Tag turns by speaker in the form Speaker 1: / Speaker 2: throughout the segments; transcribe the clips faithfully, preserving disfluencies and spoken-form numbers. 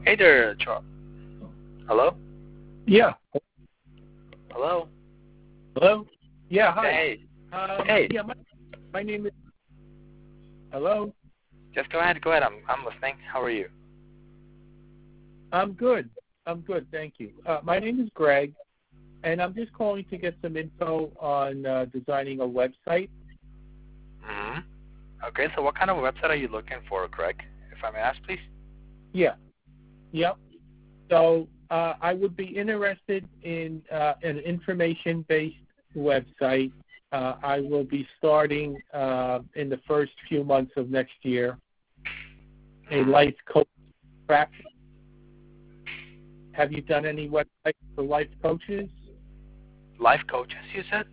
Speaker 1: Hey there, Charles. Hello?
Speaker 2: Yeah.
Speaker 1: Hello?
Speaker 2: Hello? Yeah, hi.
Speaker 1: Hey.
Speaker 2: Um,
Speaker 1: Hey.
Speaker 2: Yeah, my, my name is... Hello?
Speaker 1: Just go ahead, go ahead. I'm I'm listening. How are you?
Speaker 2: I'm good. I'm good, thank you. Uh, my name is Greg, and I'm just calling to get some info on uh, designing a website.
Speaker 1: Mm-hmm. Okay, so what kind of website are you looking for, Greg? If I may ask, please?
Speaker 2: Yeah. Yep. So uh, I would be interested in uh, an information-based website. Uh, I will be starting uh, in the first few months of next year a life coach practice. Have you done any websites for life coaches?
Speaker 1: Life coaches, you said?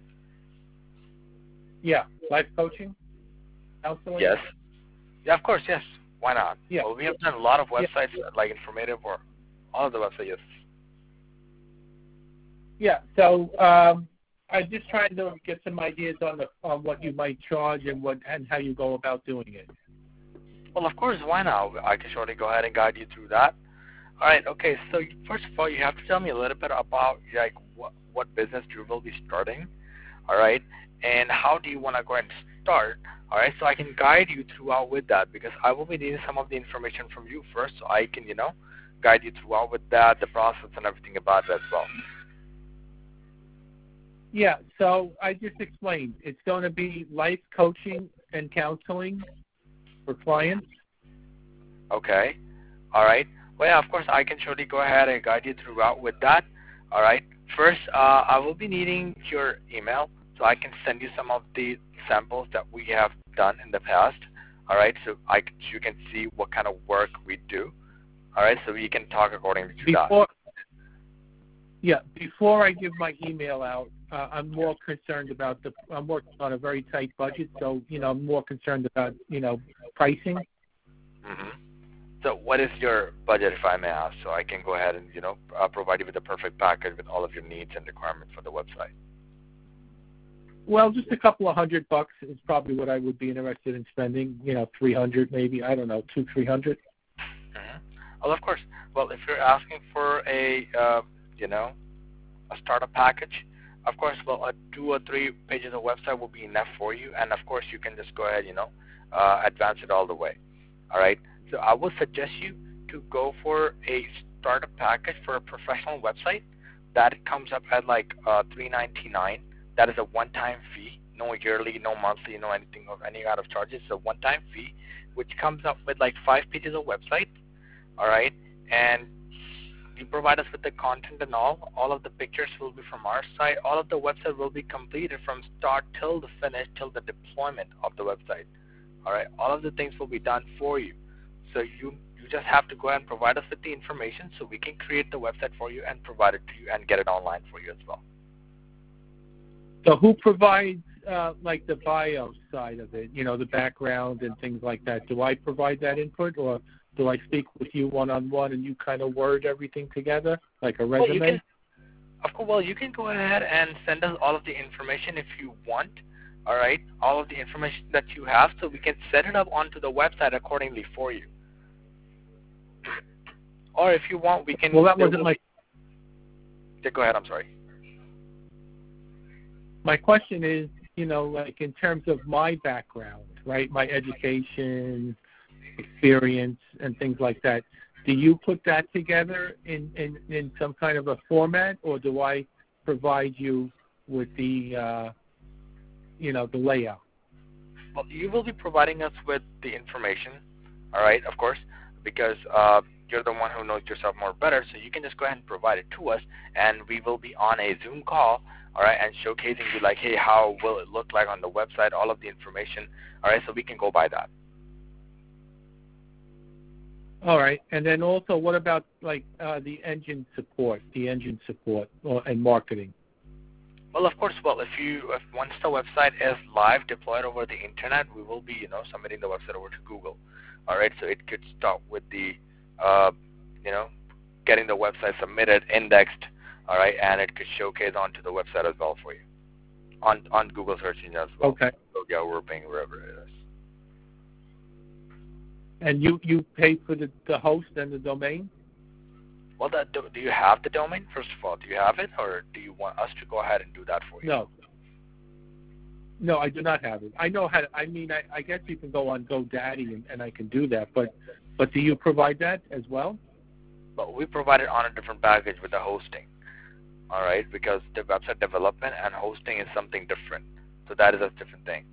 Speaker 2: Yeah, life coaching, counseling.
Speaker 1: Yes. Yeah, of course, yes. Why not?
Speaker 2: Yeah.
Speaker 1: Well, we have done a lot of
Speaker 2: Yeah.
Speaker 1: websites, uh, like informative or all of the websites, yes.
Speaker 2: Yeah. So um, I'm just trying to get some ideas on the on what you might charge and what and how you go about doing it.
Speaker 1: Well, of course, why not? I can surely go ahead and guide you through that. All right, okay, so first of all, you have to tell me a little bit about, like, what, what business you will be starting, all right, and how do you want to go ahead and start, all right, so I can guide you throughout with that, because I will be needing some of the information from you first, so I can, you know, guide you throughout with that, the process and everything about that as well.
Speaker 2: Yeah, so I just explained. It's going to be life coaching and counseling for clients.
Speaker 1: Okay, all right. Well, yeah, of course, I can surely go ahead and guide you throughout with that, all right. First, uh, I will be needing your email, so I can send you some of the samples that we have done in the past, all right, so I can, you can see what kind of work we do, all right, so we can talk accordingly to
Speaker 2: Before,
Speaker 1: that.
Speaker 2: yeah, before I give my email out, uh, I'm more concerned about the. I'm working on a very tight budget, so you know, I'm more concerned about you know pricing.
Speaker 1: Mm-hmm. So what is your budget, if I may ask, so I can go ahead and, you know, uh, provide you with the perfect package with all of your needs and requirements for the website?
Speaker 2: Well, just a couple of hundred bucks is probably what I would be interested in spending. You know, three hundred maybe. I don't know, two, three hundred.
Speaker 1: Mm-hmm. Well, of course. Well, if you're asking for a, uh, you know, a startup package, of course, well, a two or three pages of website will be enough for you, and of course, you can just go ahead, you know, uh, advance it all the way. All right. So I would suggest you to go for a startup package for a professional website. That comes up at like uh, three ninety-nine. That is a one-time fee, no yearly, no monthly, no anything of any kind of charges. It's a one-time fee, which comes up with like five pages of website. All right, and you provide us with the content and all. All of the pictures will be from our side. All of the website will be completed from start till the finish, till the deployment of the website. All right, all of the things will be done for you. So you you just have to go ahead and provide us with the information so we can create the website for you and provide it to you and get it online for you as well.
Speaker 2: So who provides uh, like the bio side of it? You know, the background and things like that. Do I provide that input, or do I speak with you one on one and you kind of word everything together like a resume?
Speaker 1: Well, you can, of course, well, you can go ahead and send us all of the information if you want. All right, all of the information that you have, so we can set it up onto the website accordingly for you. Or if you want, we can.
Speaker 2: Well, that wasn't my.
Speaker 1: Yeah, go ahead. I'm sorry.
Speaker 2: My question is, you know, like in terms of my background, right? My education, experience, and things like that. Do you put that together in, in, in some kind of a format, or do I provide you with the, uh, you know, the layout?
Speaker 1: Well, you will be providing us with the information, all right, of course, because uh, you're the one who knows yourself more better, so you can just go ahead and provide it to us, and we will be on a Zoom call, all right, and showcasing you like, hey, how will it look like on the website, all of the information, all right, so we can go by that.
Speaker 2: All right, and then also, what about like uh, the engine support, the engine support or, and marketing?
Speaker 1: Well, of course, well, if you, if once the website is live, deployed over the internet, we will be, you know, submitting the website over to Google. All right, so it could start with the, uh, you know, getting the website submitted, indexed, all right, and it could showcase onto the website as well for you, on on Google search engine as well.
Speaker 2: Okay.
Speaker 1: So yeah, we're paying wherever it is.
Speaker 2: And you, you pay for the, the host and the domain?
Speaker 1: Well, that, do, do you have the domain, first of all? Do you have it, or do you want us to go ahead and do that for you?
Speaker 2: No. No, I do not have it. I know how to, I mean, I, I guess you can go on GoDaddy and, and I can do that, but, but do you provide that as well?
Speaker 1: But we provide it on a different package with the hosting, all right, because the website development and hosting is something different. So that is a different thing.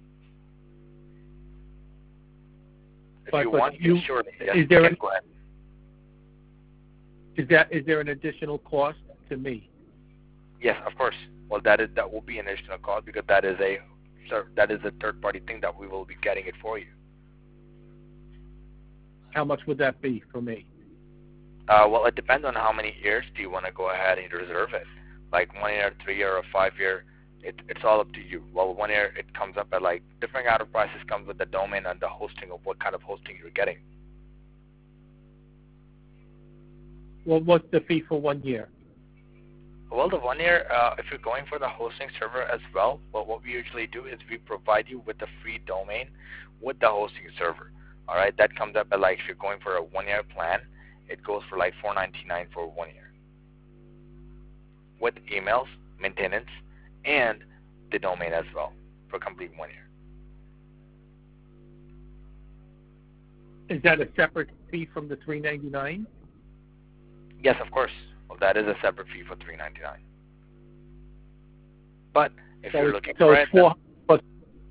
Speaker 1: If
Speaker 2: But-
Speaker 1: you
Speaker 2: but
Speaker 1: want,
Speaker 2: you-
Speaker 1: sure, yes,
Speaker 2: is there
Speaker 1: you can
Speaker 2: an-
Speaker 1: go ahead.
Speaker 2: Is that, is there an additional cost to me?
Speaker 1: Yes, of course. Well, that is that will be an additional cost because that is a sir, that is a third-party thing that we will be getting it for you.
Speaker 2: How much would that be for me?
Speaker 1: Uh, well, it depends on how many years do you want to go ahead and reserve it. Like one year, three year, or five year. It, it's all up to you. Well, one year it comes up at like different kind of prices comes with the domain and the hosting of what kind of hosting you're getting.
Speaker 2: Well, what's the fee for one year?
Speaker 1: Well, the one year, uh, if you're going for the hosting server as well, well, what we usually do is we provide you with the free domain with the hosting server. All right, that comes up at like if you're going for a one-year plan, it goes for like four ninety-nine for one year with emails, maintenance, and the domain as well for complete one year.
Speaker 2: Is that a separate fee from the three ninety-nine?
Speaker 1: Yes, of course. Well, that is a separate fee for three ninety-nine. But if
Speaker 2: So
Speaker 1: you're
Speaker 2: it's,
Speaker 1: looking
Speaker 2: so
Speaker 1: for
Speaker 2: it's
Speaker 1: it,
Speaker 2: four plus.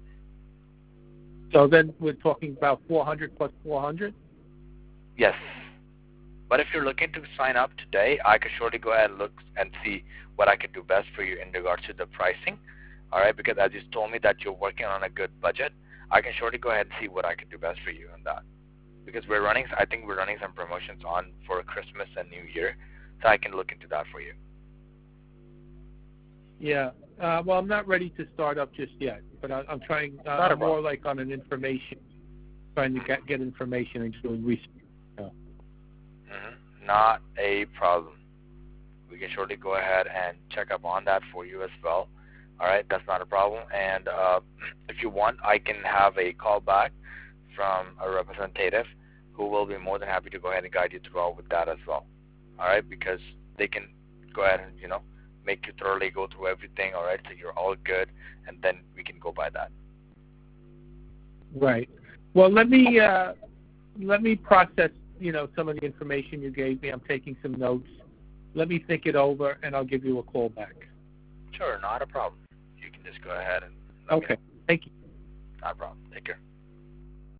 Speaker 2: So then we're talking about four hundred plus four hundred.
Speaker 1: yes. But if you're looking to sign up today, I could surely go ahead and look and see what I could do best for you in regards to the pricing. All right, because as you told me that you're working on a good budget, I can surely go ahead and see what I could do best for you on that. Because we're running, I think we're running some promotions on for Christmas and New Year, so I can look into that for you.
Speaker 2: Yeah. Uh, well, I'm not ready to start up just yet, but I, I'm trying. Uh,
Speaker 1: Not a
Speaker 2: I'm more
Speaker 1: problem.
Speaker 2: like on an information, trying to get get information and doing research.
Speaker 1: Mm-hmm. Not a problem. We can surely go ahead and check up on that for you as well. All right, that's not a problem. And uh, if you want, I can have a call back from a representative who will be more than happy to go ahead and guide you throughout with that as well. All right, because they can go ahead and, you know, make you thoroughly go through everything, all right, so you're all good, and then we can go by that.
Speaker 2: Right. Well, let me uh, let me process, you know, some of the information you gave me. I'm taking some notes. Let me think it over, and I'll give you a call back.
Speaker 1: Sure, not a problem. You can just go ahead and let me
Speaker 2: Okay.
Speaker 1: know.
Speaker 2: Thank you.
Speaker 1: Not a problem. Take care.